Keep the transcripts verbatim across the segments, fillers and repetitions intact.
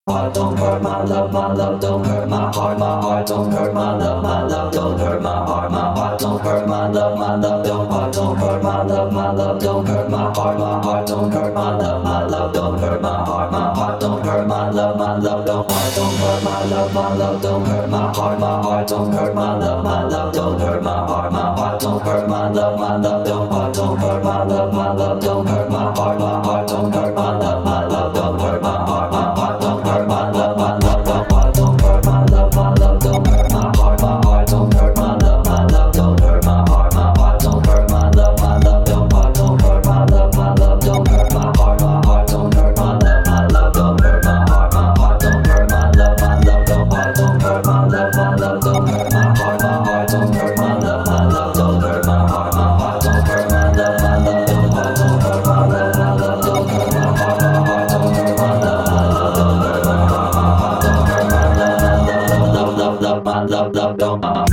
heart, don't hurt my love, my love, don't hurt my heart, my heart, don't hurt my love, my love, don't hurt my heart, my heart, don't hurt my love, my love, don't heart, don't hurt my love, my love, don't hurt my heart, my heart, don't hurt my love, my love, don't hurt my heart, my heart, don't hurt my love, my love, don't heart, don't hurt my love, my love, don't hurt my heart, my heart, don't hurt my love, my love, don't hurt my heart, my heart, don't hurt my love, my love, don't heart, don't hurt my love, my love, don't hurt my heart, my heart, don't hurt my love, my love, don't hurt my heart, my heart, don't hurt my love, my love, don't heart, don't hurt my love, my love, don't hurt my heart, my heart, don't hurt my love, my love, don't hurt my heart, my heart, don't hurt my love, my love, don't heart, don't hurt my love, my love, don't hurt my heart, my heart, don't hurt my love, my love, don't hurt my heart, my heart, don't hurt my love, my love, don't heart, don't hurt my love, my love, don't hurt my heart, my heart, don't hurt my love, my love, don't hurt my heart, my heart, don't hurt my love, my love, don't heart, don't hurt my love, my love, don't hurt my heart, my heart, don't hurt my love, my love, don't hurt my heart, my heart, don't hurt my love, love, love, love, my love, love, don't heart.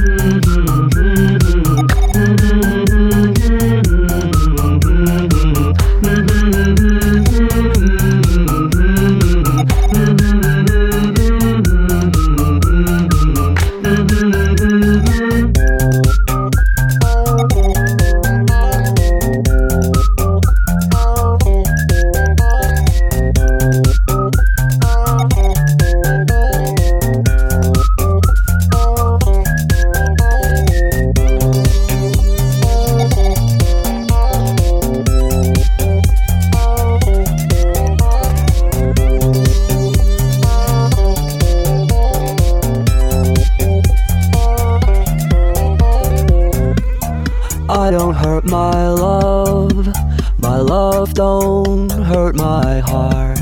I don't hurt my love, my love don't hurt my heart.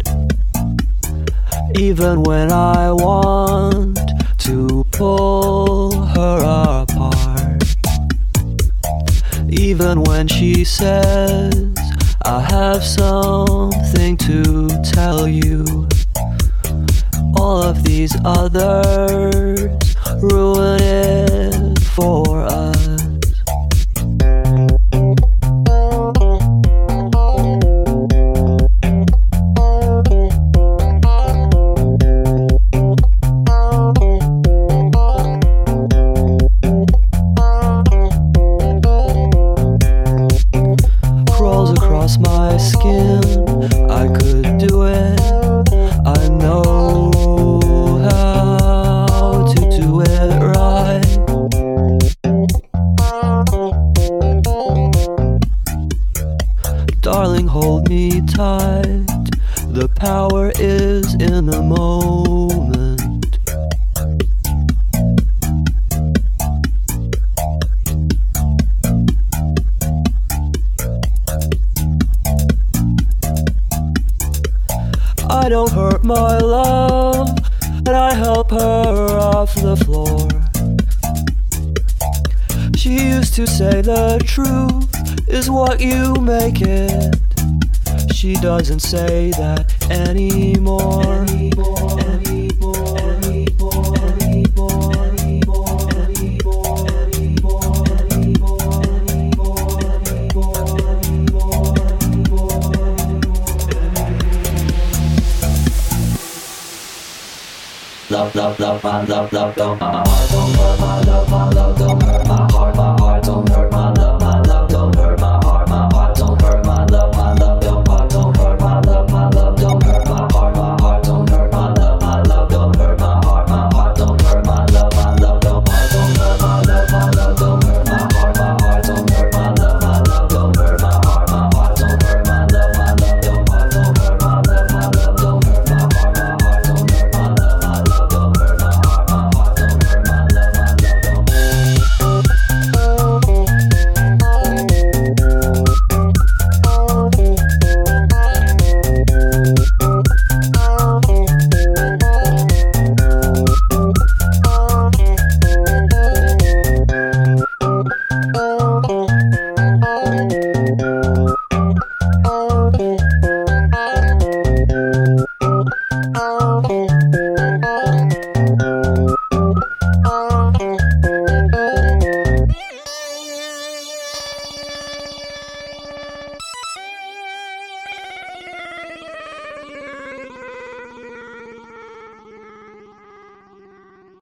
Even when I want to pull her apart. Even when she says I have something to tell you. All of these others ruin it for us. My skin, I could do it. I know how to do it right. Darling, hold me tight. The power is in the moment. I don't hurt my love, and I help her off the floor. She used to say the truth is what you make it. She doesn't say that anymore. Anymore, anymore, anymore, anymore, anymore, anymore, anymore, anymore, love, love, love, my love, love, don't my heart, don't hurt my love, my love, don't hurt my heart, my heart, don't hurt.